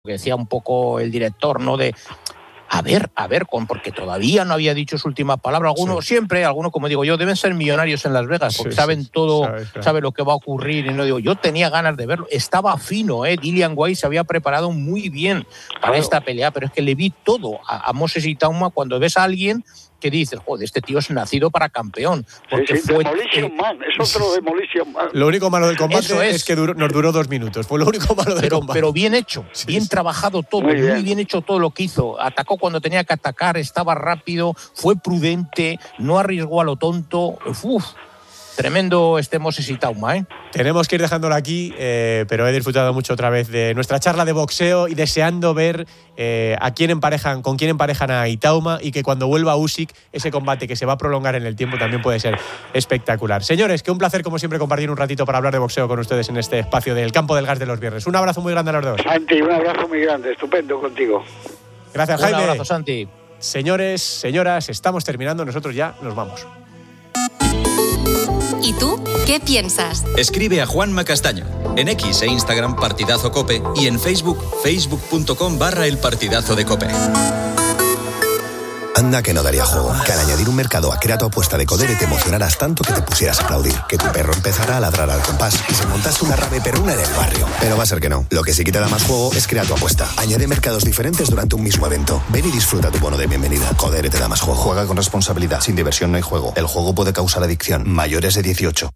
que decía un poco el director, ¿no? De a ver, porque todavía no había dicho su última palabra. Algunos, siempre, algunos, como digo yo, deben ser millonarios en Las Vegas, porque saben todo, saben lo que va a ocurrir. Y no digo, yo tenía ganas de verlo. Estaba fino, Dillian Whyte se había preparado muy bien para esta pelea, pero es que le vi todo a Moses Itauma. Cuando ves a alguien que dices, joder, este tío es nacido para campeón. Porque fue Demolition Man, es otro Demolition Man. Lo único malo del combate es que nos duró 2 minutos. Fue lo único malo del combate. Pero bien hecho, bien trabajado todo, muy bien hecho todo lo que hizo. Atacó cuando tenía que atacar, estaba rápido, fue prudente, no arriesgó a lo tonto. Tremendo Moses Itauma, Tenemos que ir dejándolo aquí, pero he disfrutado mucho otra vez de nuestra charla de boxeo y deseando ver con quién emparejan a Itauma, y que cuando vuelva Usyk, ese combate que se va a prolongar en el tiempo también puede ser espectacular. Señores, que un placer como siempre compartir un ratito para hablar de boxeo con ustedes en este espacio del Campo del Gas de los viernes. Un abrazo muy grande a los dos. Santi, un abrazo muy grande, estupendo contigo. Gracias, Jaime. Un abrazo, Santi. Señores, señoras, estamos terminando, nosotros ya nos vamos. ¿Y tú qué piensas? Escribe a Juanma Castaño. En X e Instagram Partidazo Cope y en Facebook, facebook.com/El Partidazo de Cope. Anda que no daría juego. Que al añadir un mercado a Crea tu apuesta de Codere te emocionaras tanto que te pusieras a aplaudir. Que tu perro empezara a ladrar al compás y se montase una rave perruna en el barrio. Pero va a ser que no. Lo que sí que te da más juego es Crea tu apuesta. Añade mercados diferentes durante un mismo evento. Ven y disfruta tu bono de bienvenida. Codere te da más juego. Juega con responsabilidad. Sin diversión no hay juego. El juego puede causar adicción. Mayores de 18.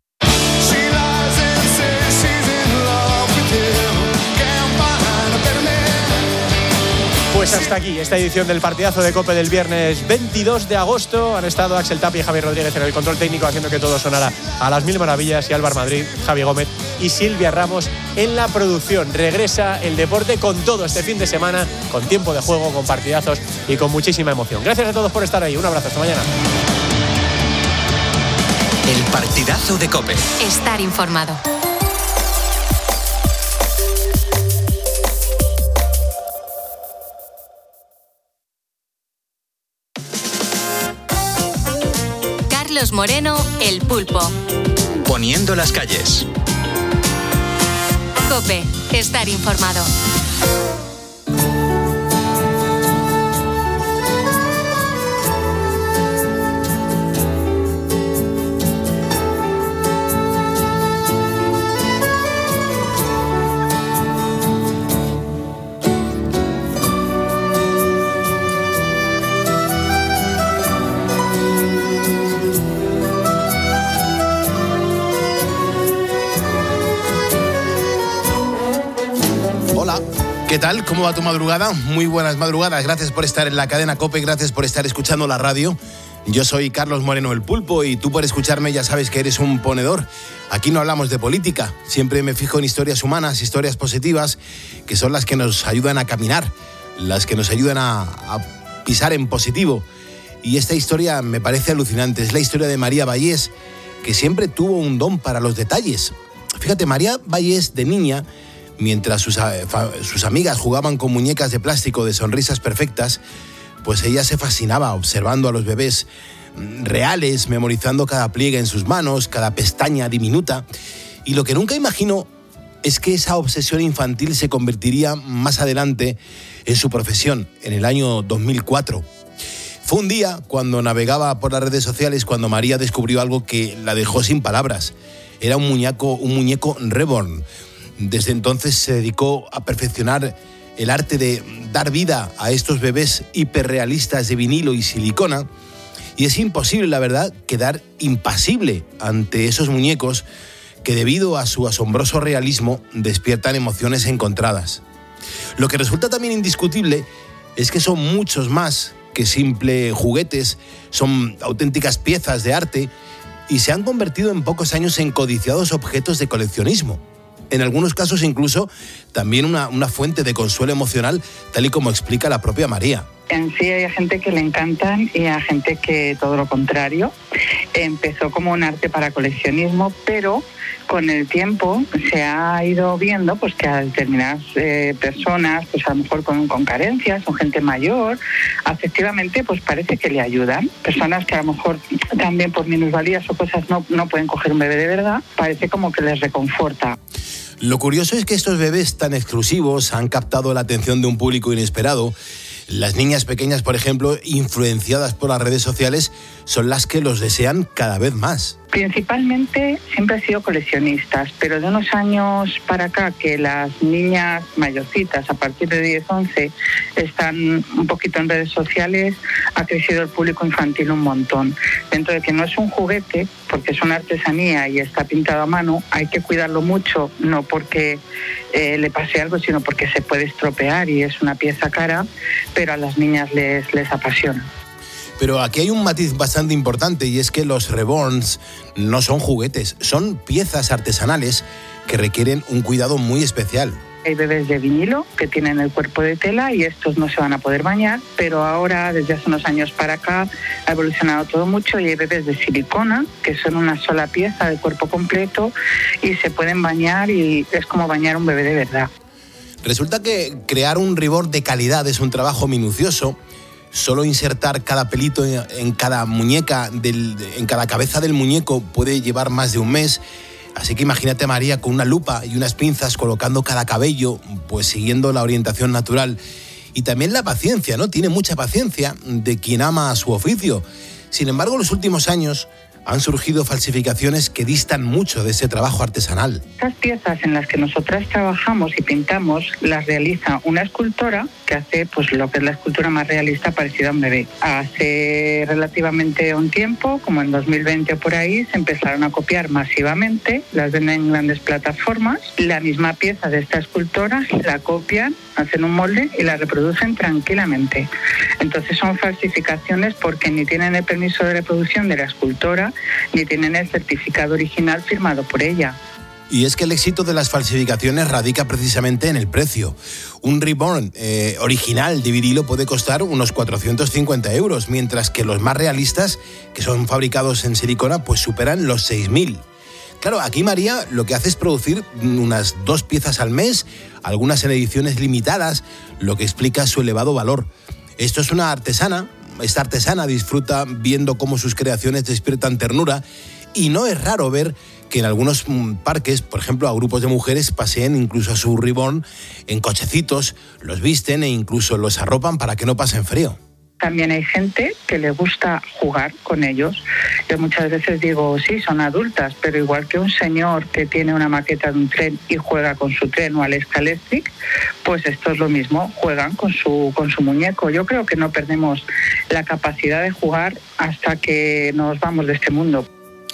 Pues hasta aquí esta edición del Partidazo de Cope del viernes 22 de agosto. Han estado Axel Tapia y Javier Rodríguez en el control técnico, haciendo que todo sonara a las mil maravillas, y Álvaro Madrid, Javi Gómez y Silvia Ramos en la producción. Regresa el deporte con todo este fin de semana, con tiempo de juego, con partidazos y con muchísima emoción. Gracias a todos por estar ahí. Un abrazo, hasta mañana. El Partidazo de Cope. Estar informado. Carlos Moreno, El Pulpo. Poniendo las calles. COPE. Estar informado. ¿Qué tal? ¿Cómo va tu madrugada? Muy buenas madrugadas. Gracias por estar en la cadena COPE, gracias por estar escuchando la radio. Yo soy Carlos Moreno, El Pulpo, y tú por escucharme ya sabes que eres un ponedor. Aquí no hablamos de política. Siempre me fijo en historias humanas, historias positivas, que son las que nos ayudan a caminar, las que nos ayudan a pisar en positivo. Y esta historia me parece alucinante. Es la historia de María Vallés, que siempre tuvo un don para los detalles. Fíjate, María Vallés, de niña, mientras sus amigas jugaban con muñecas de plástico de sonrisas perfectas, pues ella se fascinaba observando a los bebés reales, memorizando cada pliegue en sus manos, cada pestaña diminuta. Y lo que nunca imaginó es que esa obsesión infantil se convertiría más adelante en su profesión, en el año 2004. Fue un día, cuando navegaba por las redes sociales, cuando María descubrió algo que la dejó sin palabras. Era un muñeco reborn. Desde entonces se dedicó a perfeccionar el arte de dar vida a estos bebés hiperrealistas de vinilo y silicona, y es imposible, la verdad, quedar impasible ante esos muñecos que, debido a su asombroso realismo, despiertan emociones encontradas. Lo que resulta también indiscutible es que son muchos más que simples juguetes, son auténticas piezas de arte y se han convertido en pocos años en codiciados objetos de coleccionismo. En algunos casos incluso también una fuente de consuelo emocional, tal y como explica la propia María. En sí hay gente que le encantan y hay gente que todo lo contrario. Empezó como un arte para coleccionismo, pero con el tiempo se ha ido viendo pues que a determinadas personas, pues a lo mejor con carencias o gente mayor, afectivamente pues parece que le ayudan. Personas que a lo mejor también por minusvalías o cosas no pueden coger un bebé de verdad, parece como que les reconforta. Lo curioso es que estos bebés tan exclusivos han captado la atención de un público inesperado. Las niñas pequeñas, por ejemplo, influenciadas por las redes sociales, son las que los desean cada vez más. Principalmente siempre he sido coleccionistas, pero de unos años para acá que las niñas mayorcitas, a partir de 10, 11, están un poquito en redes sociales, ha crecido el público infantil un montón. Dentro de que no es un juguete, porque es una artesanía y está pintado a mano, hay que cuidarlo mucho, no porque le pase algo, sino porque se puede estropear y es una pieza cara, pero a las niñas les apasiona. Pero aquí hay un matiz bastante importante y es que los reborns no son juguetes, son piezas artesanales que requieren un cuidado muy especial. Hay bebés de vinilo que tienen el cuerpo de tela y estos no se van a poder bañar, pero ahora, desde hace unos años para acá, ha evolucionado todo mucho y hay bebés de silicona que son una sola pieza de cuerpo completo y se pueden bañar y es como bañar un bebé de verdad. Resulta que crear un reborn de calidad es un trabajo minucioso. Solo insertar cada pelito en cada muñeca, en cada cabeza del muñeco puede llevar más de un mes. Así que imagínate a María con una lupa y unas pinzas colocando cada cabello, pues siguiendo la orientación natural. Y también la paciencia, ¿no? Tiene mucha paciencia de quien ama su oficio. Sin embargo, en los últimos años han surgido falsificaciones que distan mucho de ese trabajo artesanal. Estas piezas en las que nosotras trabajamos y pintamos las realiza una escultora que hace pues lo que es la escultura más realista parecida a un bebé. Hace relativamente un tiempo, como en 2020 o por ahí, se empezaron a copiar masivamente, las venden en grandes plataformas, la misma pieza de esta escultora la copian, hacen un molde y la reproducen tranquilamente. Entonces son falsificaciones porque ni tienen el permiso de reproducción de la escultora ni tienen el certificado original firmado por ella. Y es que el éxito de las falsificaciones radica precisamente en el precio. Un reborn original de vinilo puede costar unos 450 euros, mientras que los más realistas, que son fabricados en silicona, pues superan los 6.000. Claro, aquí María lo que hace es producir unas 2 piezas al mes, algunas en ediciones limitadas, lo que explica su elevado valor. Esto es una artesana. Esta artesana disfruta viendo cómo sus creaciones despiertan ternura y no es raro ver que en algunos parques, por ejemplo, a grupos de mujeres paseen incluso a su reborn en cochecitos, los visten e incluso los arropan para que no pasen frío. También hay gente que le gusta jugar con ellos. Yo muchas veces digo, sí, son adultas, pero igual que un señor que tiene una maqueta de un tren y juega con su tren o al Scalextric, pues esto es lo mismo, juegan con su muñeco. Yo creo que no perdemos la capacidad de jugar hasta que nos vamos de este mundo.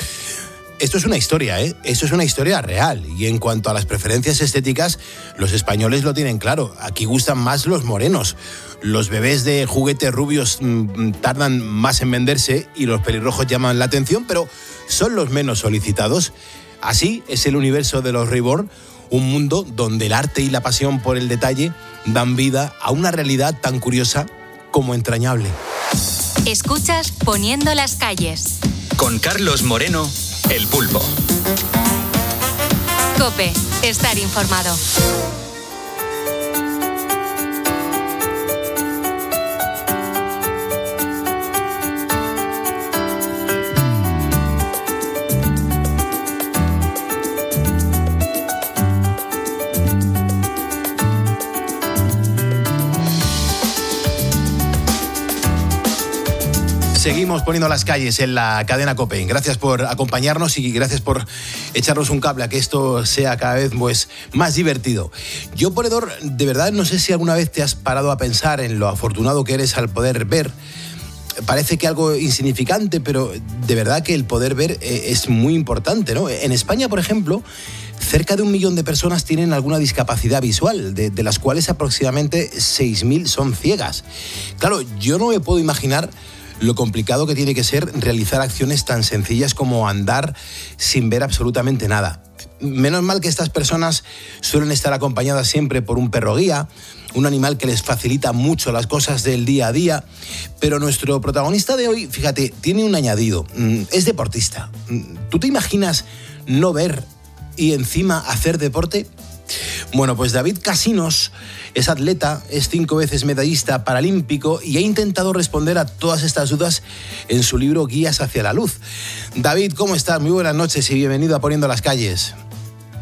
Esto es una historia, ¿eh? Esto es una historia real. Y en cuanto a las preferencias estéticas, los españoles lo tienen claro. Aquí gustan más los morenos. Los bebés de juguete rubios tardan más en venderse y los pelirrojos llaman la atención, pero son los menos solicitados. Así es el universo de los reborn, un mundo donde el arte y la pasión por el detalle dan vida a una realidad tan curiosa como entrañable. Escuchas Poniendo las calles. Con Carlos Moreno, El Pulpo. COPE, estar informado. Seguimos poniendo las calles en la cadena COPE. Gracias por acompañarnos y gracias por echarnos un cable a que esto sea cada vez pues, más divertido. Yo, ponedor, de verdad no sé si alguna vez te has parado a pensar en lo afortunado que eres al poder ver. Parece que algo insignificante, pero de verdad que el poder ver es muy importante, ¿no? En España, por ejemplo, cerca de 1 millón de personas tienen alguna discapacidad visual, de las cuales aproximadamente 6.000 son ciegas. Claro, yo no me puedo imaginar lo complicado que tiene que ser realizar acciones tan sencillas como andar sin ver absolutamente nada. Menos mal que estas personas suelen estar acompañadas siempre por un perro guía, un animal que les facilita mucho las cosas del día a día, pero nuestro protagonista de hoy, fíjate, tiene un añadido, es deportista. ¿Tú te imaginas no ver y encima hacer deporte? Bueno, pues David Casinos es atleta, es 5 veces medallista paralímpico y ha intentado responder a todas estas dudas en su libro Guías hacia la luz. David, ¿cómo estás? Muy buenas noches y bienvenido a Poniendo las calles.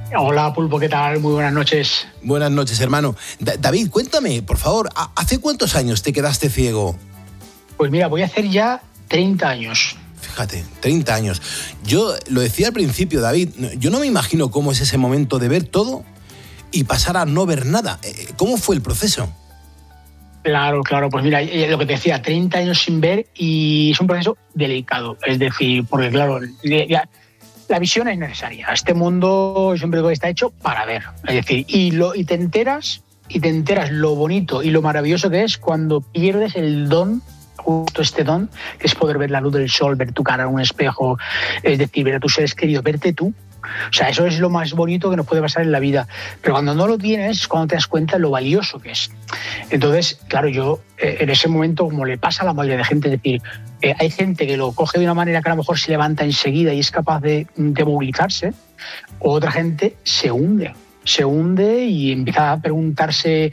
Hola, Pulpo, ¿qué tal? Muy buenas noches. Buenas noches, hermano. David, cuéntame, por favor, ¿hace cuántos años te quedaste ciego? Pues mira, voy a hacer ya 30 años. Fíjate, 30 años. Yo lo decía al principio, David, yo no me imagino cómo es ese momento de ver todo y pasar a no ver nada. ¿Cómo fue el proceso? Claro, pues mira, lo que te decía, 30 años sin ver y es un proceso delicado. Es decir, porque claro, la visión es necesaria. Este mundo siempre está hecho para ver. Es decir, y te enteras lo bonito y lo maravilloso que es cuando pierdes el don, justo este don, que es poder ver la luz del sol, ver tu cara en un espejo, es decir, ver a tus seres queridos, verte tú. O sea, eso es lo más bonito que nos puede pasar en la vida. Pero cuando no lo tienes es cuando te das cuenta de lo valioso que es. Entonces, claro, yo en ese momento, como le pasa a la mayoría de gente, es decir, hay gente que lo coge de una manera que a lo mejor se levanta enseguida y es capaz de movilizarse, o otra gente se hunde y empieza a preguntarse,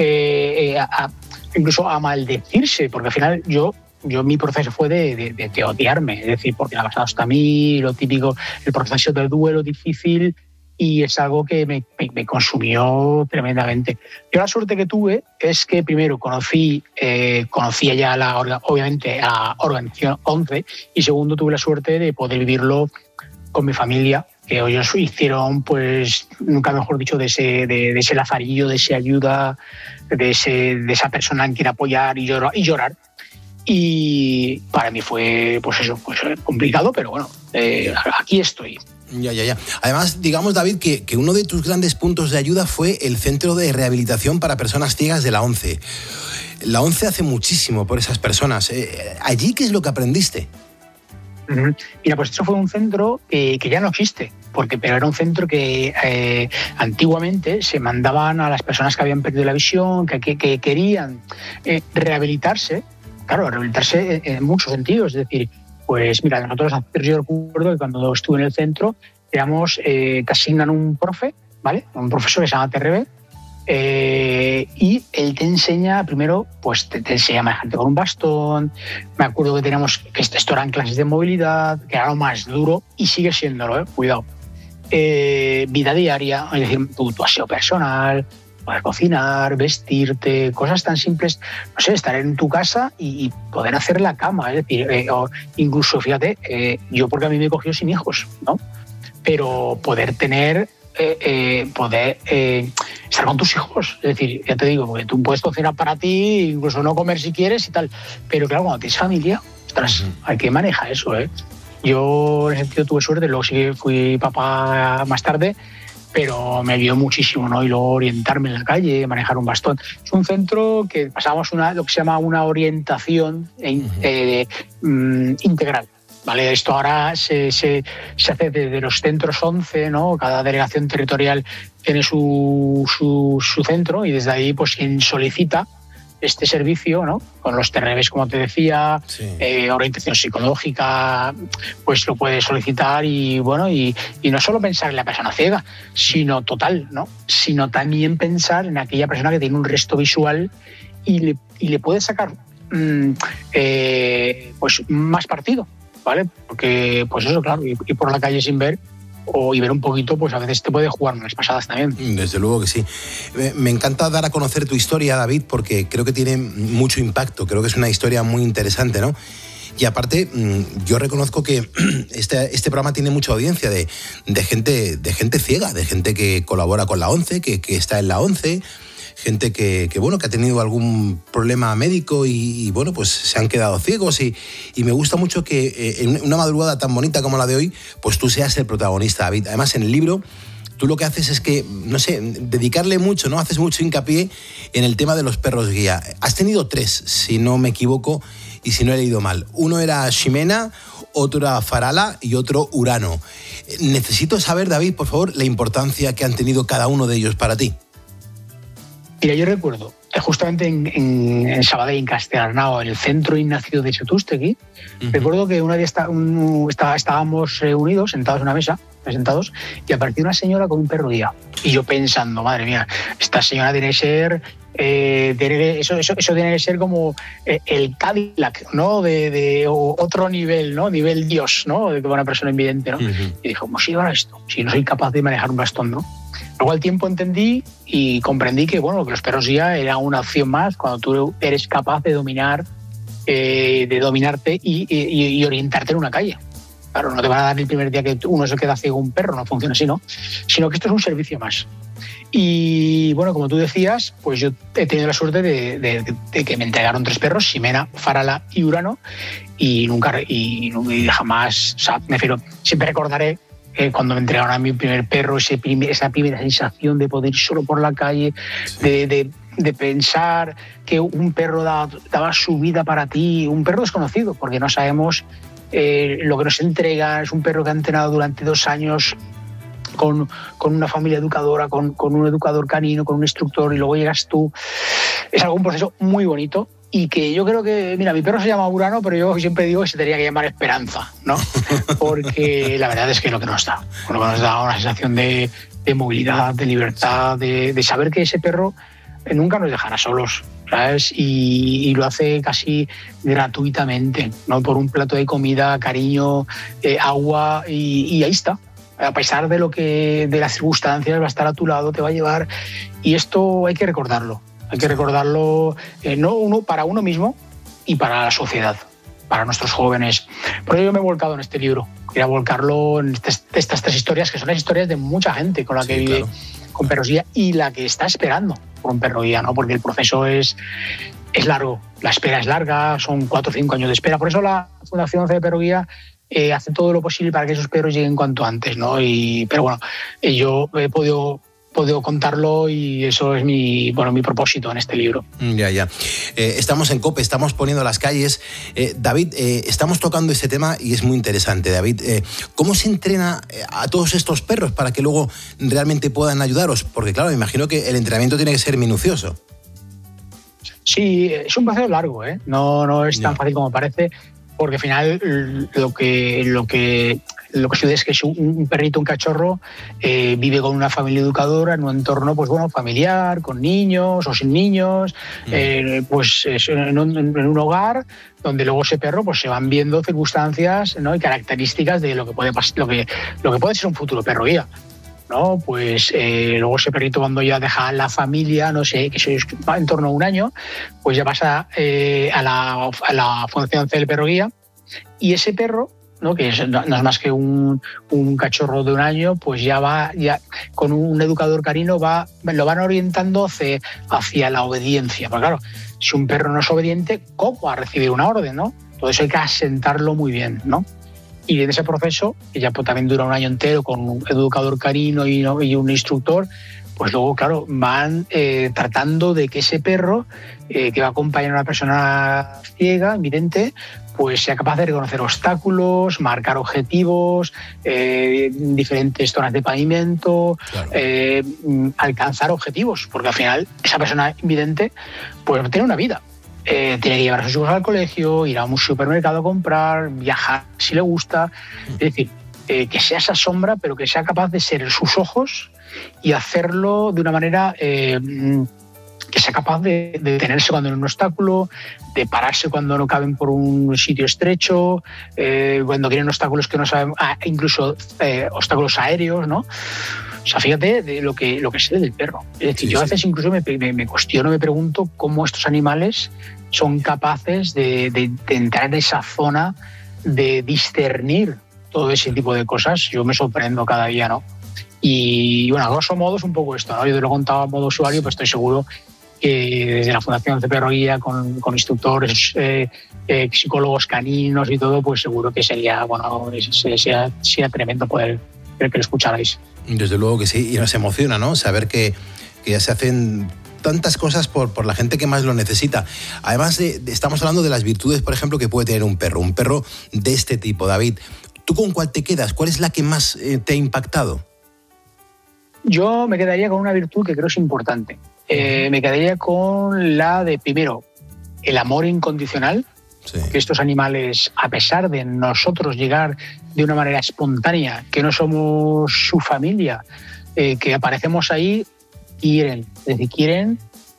incluso a maldecirse, porque al final yo mi proceso fue de odiarme, es decir, porque me ha pasado hasta a mí, lo típico, el proceso de duelo difícil, y es algo que me consumió tremendamente. Yo la suerte que tuve es que primero conocía ya obviamente a la Organización 11, y segundo tuve la suerte de poder vivirlo con mi familia, que ellos hicieron, pues, nunca mejor dicho, de ese lazarillo, de esa ayuda, de esa persona en quien apoyar y llorar. Y para mí fue, pues eso, complicado, pero bueno, aquí estoy. Ya. Además, digamos, David, que uno de tus grandes puntos de ayuda fue el Centro de Rehabilitación para Personas Ciegas de la ONCE. La ONCE hace muchísimo por esas personas. ¿Allí qué es lo que aprendiste? Mira, pues eso fue un centro que ya no existe, pero era un centro que antiguamente se mandaban a las personas que habían perdido la visión, que querían rehabilitarse. Claro, rehabilitarse en muchos sentidos. Es decir, pues mira, nosotros, yo recuerdo que cuando estuve en el centro, te asignan un profe, ¿vale? Un profesor que se llama TRB, y él te enseña, primero, pues te enseña a manejarte con un bastón. Me acuerdo que esto eran clases de movilidad, que era lo más duro, y sigue siéndolo, cuidado. Vida diaria, es decir, tu aseo personal, poder cocinar, vestirte, cosas tan simples, no sé, estar en tu casa y poder hacer la cama, es decir, o incluso, fíjate, yo porque a mí me cogió sin hijos, ¿no? Pero poder tener, estar con tus hijos, es decir, ya te digo, porque tú puedes cocinar para ti, incluso no comer si quieres y tal, pero claro, cuando tienes familia, ostras, hay que manejar eso, ¿eh? Yo en ese sentido tuve suerte, luego sí que fui papá más tarde, pero me ayudó muchísimo, ¿no? Y luego orientarme en la calle, manejar un bastón. Es un centro que pasamos lo que se llama una orientación integral, ¿vale? Esto ahora se hace desde los centros 11, ¿no? Cada delegación territorial tiene su centro, y desde ahí, pues, quien solicita este servicio, ¿no? Con los TRBs, como te decía, sí. Orientación psicológica, pues lo puede solicitar, y bueno, y no solo pensar en la persona ciega, sino también pensar en aquella persona que tiene un resto visual y le puede sacar pues más partido, ¿vale? Porque, pues eso, claro, y por la calle sin ver y ver un poquito, pues a veces te puede jugar unas pasadas también. Desde luego que sí. Me encanta dar a conocer tu historia, David, porque creo que tiene mucho impacto. Creo que es una historia muy interesante, ¿no? Y aparte, yo reconozco que este programa tiene mucha audiencia de gente ciega, de gente que colabora con la ONCE, que está en la ONCE, gente que ha tenido algún problema médico y bueno, pues se han quedado ciegos, y me gusta mucho que en una madrugada tan bonita como la de hoy, pues tú seas el protagonista, David. Además, en el libro tú lo que haces es que, no sé, dedicarle mucho, ¿no? Haces mucho hincapié en el tema de los perros guía. Has tenido 3, si no me equivoco y si no he leído mal. Uno era Ximena, otro era Farala y otro Urano. Necesito saber, David, por favor, la importancia que han tenido cada uno de ellos para ti. Mira, yo recuerdo justamente en Sabadell, en Castellarnau, en el centro Ignacio de Setústegui, recuerdo que una día estábamos reunidos, sentados en una mesa, y apareció una señora con un perro guía. Y yo pensando, madre mía, esta señora tiene que ser Eso tiene que ser como el Cadillac, ¿no? De otro nivel, ¿no? Nivel Dios, ¿no? De una persona invidente, ¿no? Y dijo, ¿cómo se lleva esto? Si no soy capaz de manejar un bastón, ¿no? Luego al tiempo entendí y comprendí que, bueno, que los perros guía era una opción más cuando tú eres capaz de dominarte y orientarte en una calle. Claro, no te van a dar el primer día que uno se queda ciego un perro, no funciona así, ¿no? Sino que esto es un servicio más. Y bueno, como tú decías, pues yo he tenido la suerte de que me entregaron 3 perros, Ximena, Farala y Urano, y jamás, o sea, me refiero, siempre recordaré cuando me entregaron a mi primer perro, esa primera sensación de poder ir solo por la calle, de pensar que un perro daba su vida para ti, un perro desconocido, porque no sabemos lo que nos entrega. Es un perro que ha entrenado durante 2 años con una familia educadora, con un educador canino, con un instructor, y luego llegas tú. Es un proceso muy bonito y que yo creo que, mira, mi perro se llama Urano, pero yo siempre digo que se tendría que llamar Esperanza, ¿no? Porque la verdad es que lo que nos da una sensación de movilidad, de libertad, de saber que ese perro nunca nos dejará solos, ¿sabes? Y lo hace casi gratuitamente, ¿no? Por un plato de comida, cariño, agua, y ahí está. A pesar de las circunstancias, va a estar a tu lado, te va a llevar. Y esto hay que recordarlo. Hay que recordarlo para uno mismo y para la sociedad, para nuestros jóvenes. Por ello yo me he volcado en este libro. Quería volcarlo en estas 3 historias, que son las historias de mucha gente con la que vive con perros guía y la que está esperando por un perro guía, ¿no? Porque el proceso es largo, la espera es larga, son 4 o 5 años de espera. Por eso la Fundación C de Perro Guía hace todo lo posible para que esos perros lleguen cuanto antes, ¿no? Pero bueno, yo he podido contarlo y eso es mi propósito en este libro. Ya. Estamos en COPE, estamos poniendo las calles. David, estamos tocando este tema y es muy interesante. David, ¿cómo se entrena a todos estos perros para que luego realmente puedan ayudaros? Porque claro, me imagino que el entrenamiento tiene que ser minucioso. Sí, es un proceso largo, ¿eh? No es tan fácil como parece, porque al final lo que sucede es que un perrito, un cachorro, vive con una familia educadora en un entorno, pues bueno, familiar, con niños o sin niños, pues en un hogar donde luego ese perro pues se van viendo circunstancias, ¿no? Y características de lo que puede ser un futuro perro guía, ¿no? Pues luego ese perrito, cuando ya deja la familia, no sé, que es en torno a 1 año, pues ya pasa a la Fundación C del Perro Guía, y ese perro, ¿no? Que no es más que un cachorro de 1 año, pues ya con un educador canino lo van orientando hacia la obediencia. Porque claro, si un perro no es obediente, ¿cómo va a recibir una orden, no? Todo eso hay que asentarlo muy bien, ¿no? Y en ese proceso, que ya también dura 1 año entero con un educador canino y un instructor, pues luego, claro, van tratando de que ese perro que va a acompañar a una persona ciega, invidente, pues sea capaz de reconocer obstáculos, marcar objetivos, diferentes zonas de pavimento, claro. Alcanzar objetivos, porque al final esa persona invidente pues tiene una vida. Tiene que llevar a sus hijos al colegio, ir a un supermercado a comprar, viajar si le gusta. Es decir, que sea esa sombra, pero que sea capaz de ser sus ojos y hacerlo de una manera que sea capaz de detenerse cuando hay un obstáculo, de pararse cuando no caben por un sitio estrecho, cuando quieren obstáculos que no saben, incluso obstáculos aéreos, ¿no? O sea, fíjate de lo que sé del perro. Es decir, yo a veces incluso me cuestiono, me pregunto cómo estos animales son capaces de entrar en esa zona, de discernir todo ese tipo de cosas. Yo me sorprendo cada día, ¿no? Y bueno, a grosso modo es un poco esto, ¿no? Yo te lo he contado a modo usuario, pero estoy seguro que desde la Fundación de Perro Guía, con instructores, psicólogos caninos y todo, pues seguro que sería tremendo poder que lo escucharais. Desde luego que sí, y nos emociona, ¿no? Saber que ya se hacen tantas cosas por la gente que más lo necesita. Además, estamos hablando de las virtudes, por ejemplo, que puede tener un perro de este tipo. David, ¿tú con cuál te quedas? ¿Cuál es la que más te ha impactado? Yo me quedaría con una virtud que creo es importante. Me quedaría con la de, primero, el amor incondicional. Sí. Que estos animales, a pesar de nosotros llegar de una manera espontánea, que no somos su familia, que aparecemos ahí, quieren. Es decir, quieren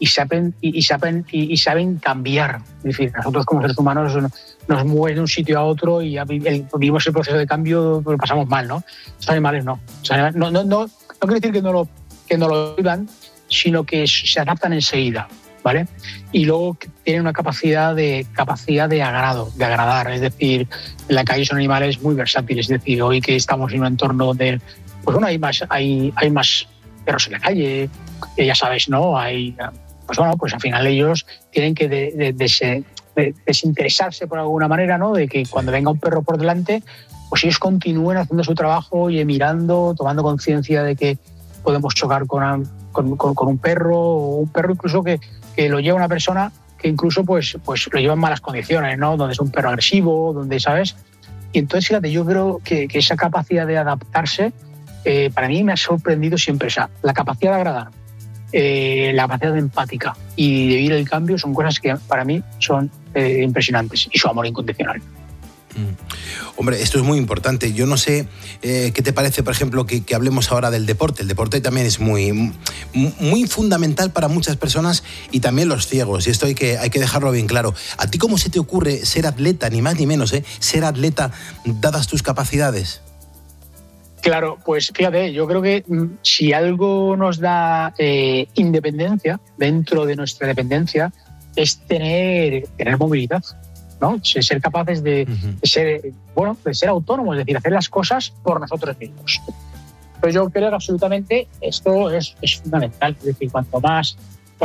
y saben cambiar. Es decir, nosotros como seres humanos nos mueven de un sitio a otro y vivimos el proceso de cambio, lo pasamos mal, ¿no? Los animales no. No quiere decir que no lo vivan, sino que se adaptan enseguida, ¿vale? Y luego tienen una capacidad de agradar. Es decir, en la calle son animales muy versátiles. Es decir, hoy que estamos en un entorno donde, pues bueno, hay más perros en la calle, ya sabes, ¿no? Pues al final ellos tienen que desinteresarse por alguna manera, ¿no? De que cuando venga un perro por delante, pues ellos continúen haciendo su trabajo y mirando, tomando conciencia de que podemos chocar con un perro, o un perro incluso que lo lleva una persona que incluso pues lo lleva en malas condiciones, ¿no? Donde es un perro agresivo, donde, ¿sabes? Y entonces, fíjate, yo creo que esa capacidad de adaptarse, para mí me ha sorprendido siempre. O sea, la capacidad de agradar, la capacidad de empática y de vivir el cambio son cosas que para mí son impresionantes, y su amor incondicional. Hombre, esto es muy importante. Yo no sé qué te parece, por ejemplo, que hablemos ahora del deporte. El deporte también es muy fundamental para muchas personas y también los ciegos. Y esto hay que dejarlo bien claro. ¿A ti cómo se te ocurre ser atleta, ni más ni menos, ser atleta dadas tus capacidades? Claro, pues fíjate, yo creo que si algo nos da independencia dentro de nuestra dependencia es tener movilidad, ¿no? Ser capaces de ser autónomos, es decir, hacer las cosas por nosotros mismos. Pues yo creo que absolutamente esto es fundamental. Es decir, cuanto más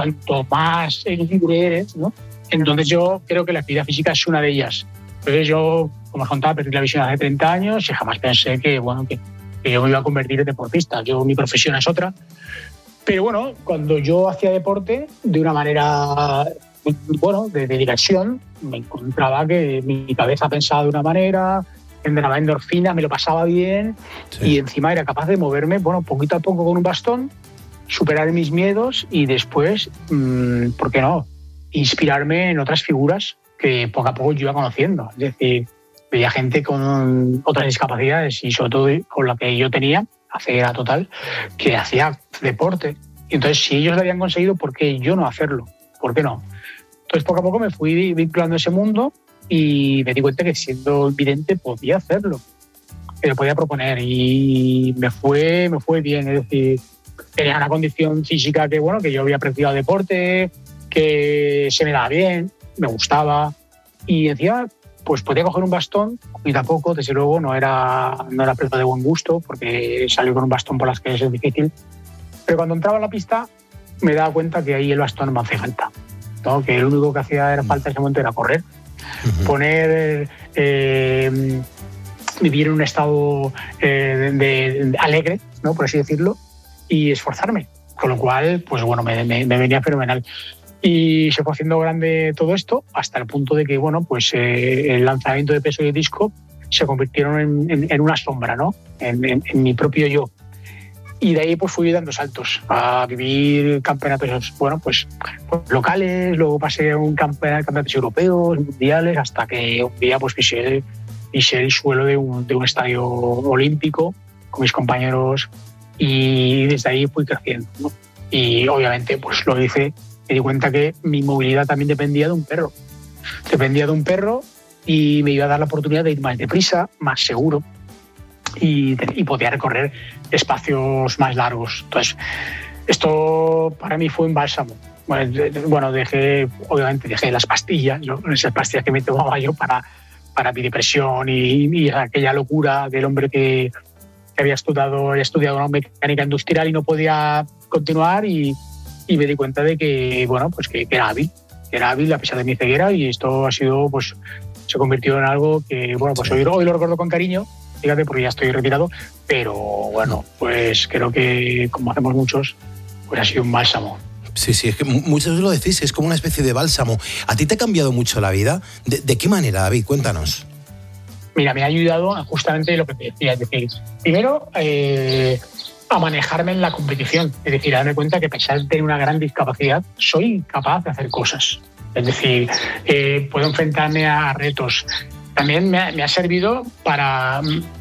libre eres, ¿no? Entonces yo creo que la actividad física es una de ellas. Entonces yo, como os contaba, perdí la visión hace 30 años y jamás pensé que yo me iba a convertir en deportista. Mi profesión es otra. Pero bueno, cuando yo hacía deporte de una manera, de diversión, me encontraba que mi cabeza pensaba de una manera, generaba endorfina, me lo pasaba bien, sí. Y encima era capaz de moverme, poquito a poco con un bastón, superar mis miedos y después, ¿por qué no?, inspirarme en otras figuras que poco a poco yo iba conociendo. Es decir, veía gente con otras discapacidades y sobre todo con la que yo tenía, ceguera total, que hacía deporte. Y entonces, si ellos lo habían conseguido, ¿por qué yo no hacerlo? ¿Por qué no? Entonces, poco a poco me fui vinculando a ese mundo y me di cuenta que siendo vidente podía hacerlo, que lo podía proponer y me fue bien. Es decir, tenía una condición física que yo había practicado deporte, que se me daba bien, me gustaba y encima pues podía coger un bastón y tampoco, desde luego, no era persona de buen gusto porque salir con un bastón por las calles es difícil. Pero cuando entraba en la pista me daba cuenta que ahí el bastón no me hace falta, ¿no? Que lo único que hacía falta en ese momento era correr, vivir en un estado de alegre, ¿no?, por así decirlo, y esforzarme. Con lo cual, pues me venía fenomenal. Y se fue haciendo grande todo esto hasta el punto de que, el lanzamiento de peso y de disco se convirtieron en una sombra, ¿no?, en mi propio yo. Y de ahí pues fui dando saltos a vivir campeonatos locales, luego pasé a campeonatos europeos, mundiales, hasta que un día pues pisé el suelo de un estadio olímpico con mis compañeros y desde ahí fui creciendo, ¿no? Y obviamente pues lo hice, me di cuenta que mi movilidad también dependía de un perro. Dependía de un perro y me iba a dar la oportunidad de ir más deprisa, más seguro y podía recorrer espacios más largos. Entonces, esto para mí fue un bálsamo. Dejé las pastillas, ¿no?, esas pastillas que me tomaba yo para mi depresión y aquella locura del hombre que había estudiado una mecánica industrial y no podía continuar y me di cuenta de que era hábil a pesar de mi ceguera y esto ha sido, se convirtió en algo que, hoy lo recuerdo con cariño, fíjate, porque ya estoy retirado, pero creo que, como hacemos muchos, ha sido un bálsamo. Sí, es que muchos lo decís, es como una especie de bálsamo. ¿A ti te ha cambiado mucho la vida? ¿De qué manera, David? Cuéntanos. Mira, me ha ayudado justamente lo que te decía, es decir, primero a manejarme en la competición, es decir, a darme cuenta que a pesar de tener una gran discapacidad, soy capaz de hacer cosas. Es decir, puedo enfrentarme a retos. También me ha servido para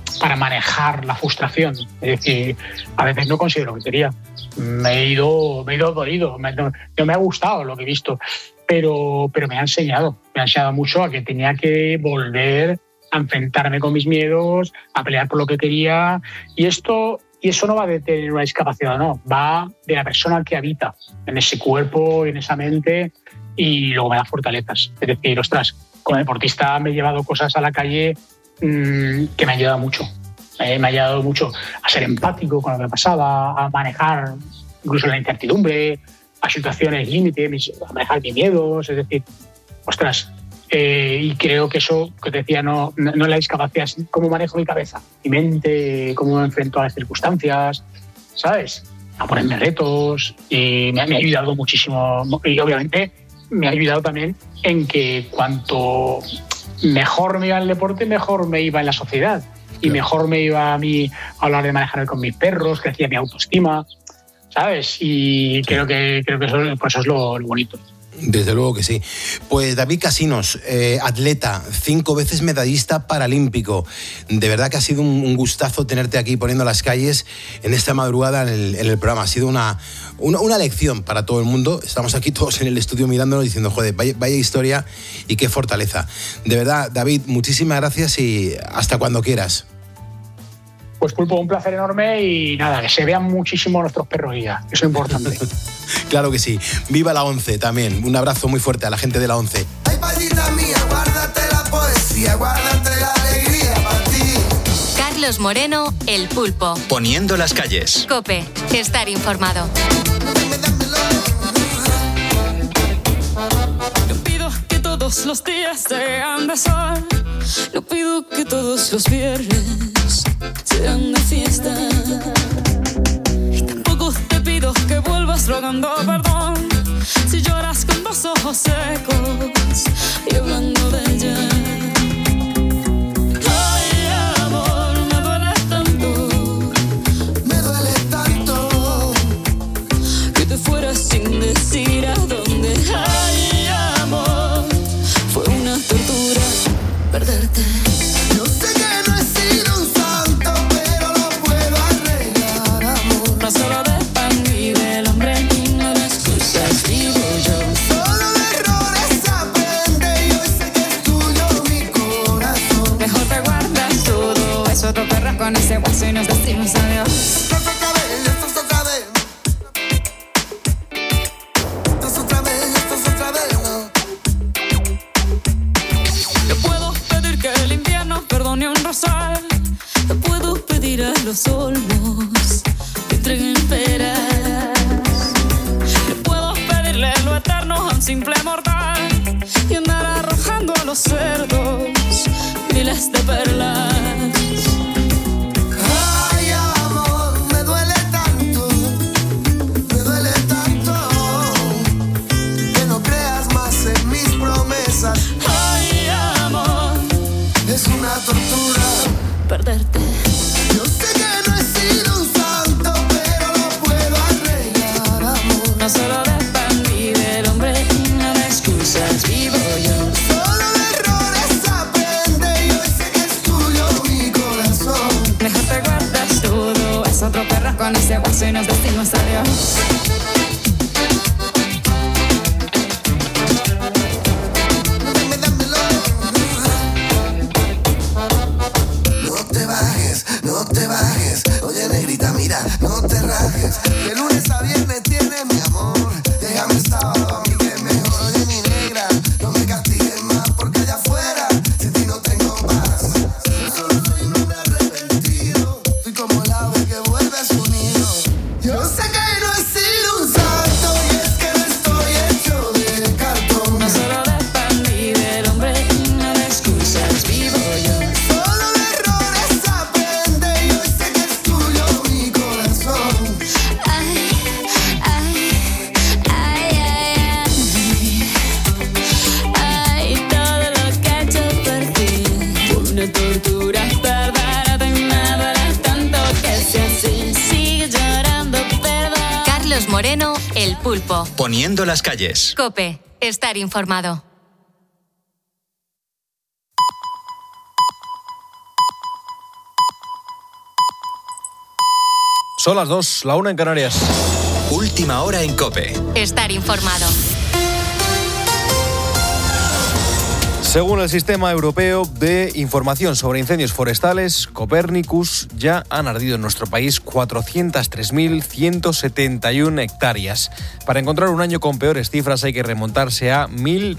para manejar la frustración. Es decir, a veces no consigo lo que quería. Me he ido dolido, no me ha gustado lo que he visto, pero me ha enseñado mucho a que tenía que volver a enfrentarme con mis miedos, a pelear por lo que quería, y eso no va de tener una discapacidad, no, va de la persona que habita en ese cuerpo, en esa mente, y luego me da fortalezas. Es decir, ostras, como deportista me he llevado cosas a la calle que me han ayudado mucho. Me ha ayudado mucho a ser empático con lo que pasaba, a manejar incluso la incertidumbre, a situaciones límite, a manejar mis miedos, es decir, ostras, y creo que eso que te decía no es la discapacidad, es cómo manejo mi cabeza, mi mente, cómo me enfrento a las circunstancias, ¿sabes? A ponerme retos, y me ha ayudado muchísimo, y obviamente me ha ayudado también en que cuanto mejor me iba en el deporte, mejor me iba en la sociedad. Y mejor me iba a mí a hablar de manejar con mis perros, crecía mi autoestima, ¿sabes? Y creo que eso es lo bonito. Desde luego que sí. Pues David Casinos, atleta, 5 veces medallista paralímpico. De verdad que ha sido un gustazo tenerte aquí poniendo las calles en esta madrugada en el programa. Ha sido una lección para todo el mundo. Estamos aquí todos en el estudio mirándonos diciendo, joder, vaya historia y qué fortaleza. De verdad, David, muchísimas gracias y hasta cuando quieras. Pues Pulpo, un placer enorme y nada, que se vean muchísimo nuestros perros ya, eso es importante. Claro que sí. Viva la ONCE también. Un abrazo muy fuerte a la gente de la ONCE. Ay, payita mía, guárdate la poesía, guárdate la alegría para ti. Carlos Moreno, El Pulpo. Poniendo las calles. COPE, estar informado. No pido que todos los días sean de sol. No pido que todos los viernes sean de fiesta. Y tampoco te pido que vuelvas rogando perdón si lloras con los ojos secos y hablando de ella. Ay, amor, me duele tanto que te fueras sin decir a dónde. Ay, amor, fue una tortura perderte. Yo sé que no he sido un santo, pero lo puedo arreglar, amor. No solo de pan y del hombre, ni no de excusas vivo yo. Solo de errores aprende y hoy sé que es tuyo mi corazón. Mejor te guardas todo eso, te perras con ese hueso y nos decimos adiós. Esto es otra vez, esto es otra vez. Esto es otra vez, esto es otra vez, no. Yo puedo pedir que el invierno perdone un rosal. Yo puedo pedir a los olmos que entreguen peras. Yo puedo pedirle lo eterno a un simple mortal y andar arrojando a los cerdos miles de perlas. Ay, amor, me duele tanto que no creas más en mis promesas. Ay, amor, Es una tortura perderte. Yo sé que no he sido un santo, pero lo puedo arreglar, amor. No solo de pan y del hombre, no de excusas vivo yo. Solo de errores aprende y hoy sé que es tuyo mi corazón. Mejor te guardas todo, es otro perro con ese hueso y nos decimos adiós. No te bajes, oye negrita, mira, no te rajes. De lunes a viernes tienes mi amor, déjame el sábado a mí que es mejor. Oye mi negra, no me castigues más porque allá afuera sin ti no tengo paz. Yo solo soy un hombre arrepentido, soy como el ave que vuelve a su nido. Yo sé que no he sido un santo y es que no estoy hecho de cartón. No solo de pan y del hombre, no de excusas vivo yo. Solo de errores aprende y hoy sé que es tuyo mi corazón. Ay, ay, ay, ay, ay, ay, todo lo que he hecho por ti fue una tortura, perderte, me duele tanto que sea así, sigue llorando, perdón. Carlos Moreno, El Pulpo. Poniendo las calles. COPE, estar informado. Son las 2, la 1 en Canarias. Última hora en COPE. Estar informado. Según el Sistema Europeo de Información sobre Incendios Forestales, Copernicus, ya han ardido en nuestro país 403.171 hectáreas. Para encontrar un año con peores cifras hay que remontarse a